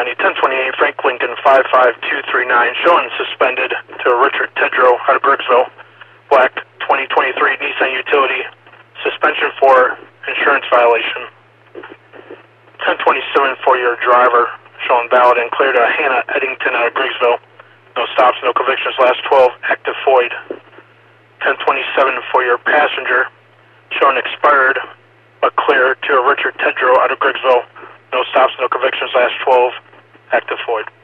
County, 1028 Frank Lincoln 55239, showing suspended to Richard Tedrow out of Brooksville. Black 2023 Nissan Utility, suspension for insurance violation. 1027 for your driver, showing valid and clear to Hannah Eddington out of Brooksville. No stops, no convictions, last 12, active void. 1027 for your passenger, showing expired but clear to Richard Tedrow out of Brooksville. No stops, no convictions, last 12, active void.